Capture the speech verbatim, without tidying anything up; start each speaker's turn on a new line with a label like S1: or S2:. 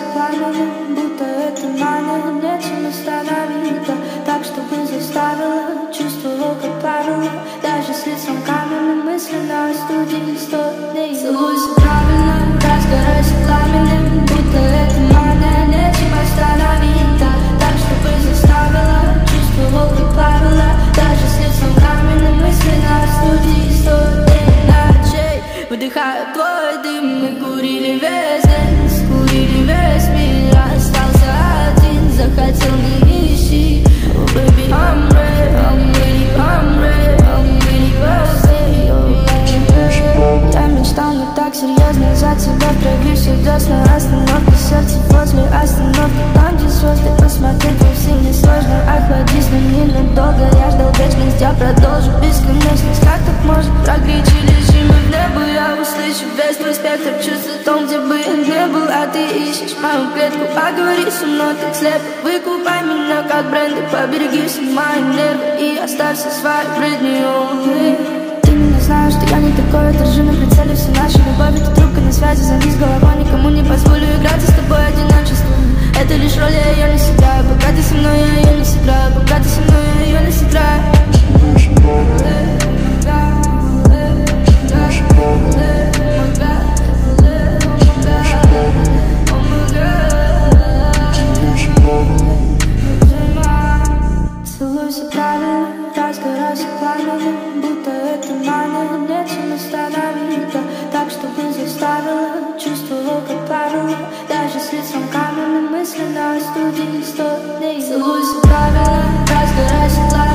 S1: пламенем, будто это мания. Нечем остановиться, так чтобы заставила. Чувствовал, как правило, даже с лицом каменным. Мысленно студии сто дней. Целуйся правильно, разгорайся пламенем, будто это мания. Нечем остановиться, так чтобы заставила. Чувствовал, как правило, даже с лицом каменным. Мысленно студии сто дней ночей. Выдыхаю твой дым, мы курили весь день, скурили весь мир. Остался один, захотел не ищи. Oh baby, I'm ready, I'm ready, I'm ready, I'm ready, ready, oh. Я мечтал не так серьезно за тебя в крови все десна. Остановка сердца возле остановки, там где звезды. Посмотреть вовсе не сложно, охладись, но ненадолго. Я ждал вечность, я продолжу бесконечность. Как так может прогреть и лишь мы в небо? Я услышу весь твой спектр чувств там, где бы я не был. А ты ищешь мою клетку, поговори со мной так слепо. Выкупай меня как бренды, побереги все мои нервы и оставься своей бредней. Ты меня знаешь, что я не такой, держи на прицеле всю нашу любовь. Это трубка на связи, займись головой, никому не позволю играть с тобой одиночеством. Это лишь роль, я ее не сыграю. Пока ты со мной, я ее не сыграю. Пока ты со мной, я ее не сыграю. Целуйся правильно, разгорайся пламенем, будто это мания. Нечем остановиться, так чтобы заставила. Чувствовал, как правило, даже с лицом каменным. Мысленно студии сто дней. Целуйся правильно, разгорайся пламенем.